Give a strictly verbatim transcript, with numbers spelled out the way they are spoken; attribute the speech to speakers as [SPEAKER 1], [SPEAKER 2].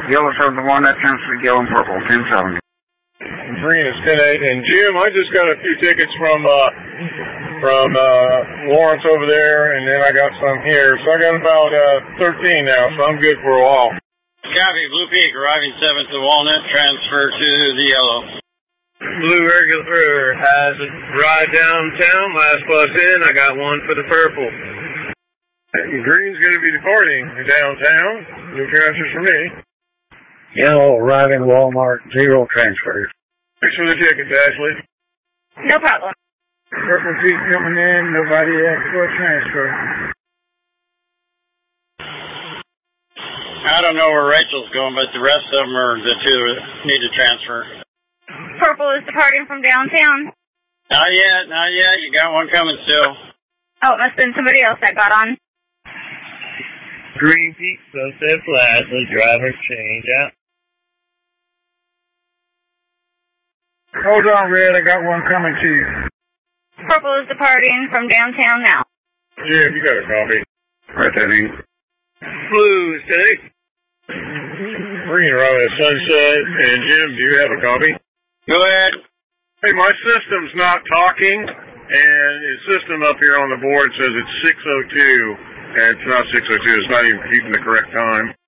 [SPEAKER 1] Yellow from the Walnut transfer, yellow and purple, ten seventy.
[SPEAKER 2] Green is ten eight. And Jim, I just got a few tickets from uh, from uh, Lawrence over there, and then I got some here. So I got about uh, thirteen now, so I'm good for a while.
[SPEAKER 3] Copy, Blue Peak, arriving seventh to Walnut, transfer to the yellow.
[SPEAKER 4] Blue regular has a ride downtown, last bus in, I got one for the purple.
[SPEAKER 2] Green's going to be departing downtown. New transfers for me.
[SPEAKER 5] Yellow arriving Walmart, zero transfers.
[SPEAKER 2] Thanks for the tickets, Ashley.
[SPEAKER 6] No problem.
[SPEAKER 1] Purple Peak coming in, nobody asked for a transfer.
[SPEAKER 3] I don't know where Rachel's going, but the rest of them are the two that need to transfer.
[SPEAKER 6] Purple is departing from downtown.
[SPEAKER 3] Not yet, not yet. You got one coming still.
[SPEAKER 6] Oh, it must have been somebody else that got on.
[SPEAKER 4] Green Peak, Sunset Plaza, driver change out.
[SPEAKER 1] Hold on, Red, I got one coming to you.
[SPEAKER 6] Purple is departing from downtown now.
[SPEAKER 2] Jim, you got a copy.
[SPEAKER 1] Right there, Hank.
[SPEAKER 4] Blue is today.
[SPEAKER 2] Green arriving at Sunset. And Jim, do you have a copy?
[SPEAKER 3] Go ahead.
[SPEAKER 2] Hey, my system's not talking, and the system up here on the board says it's six oh two, and it's not six oh two, it's not even keeping the correct time.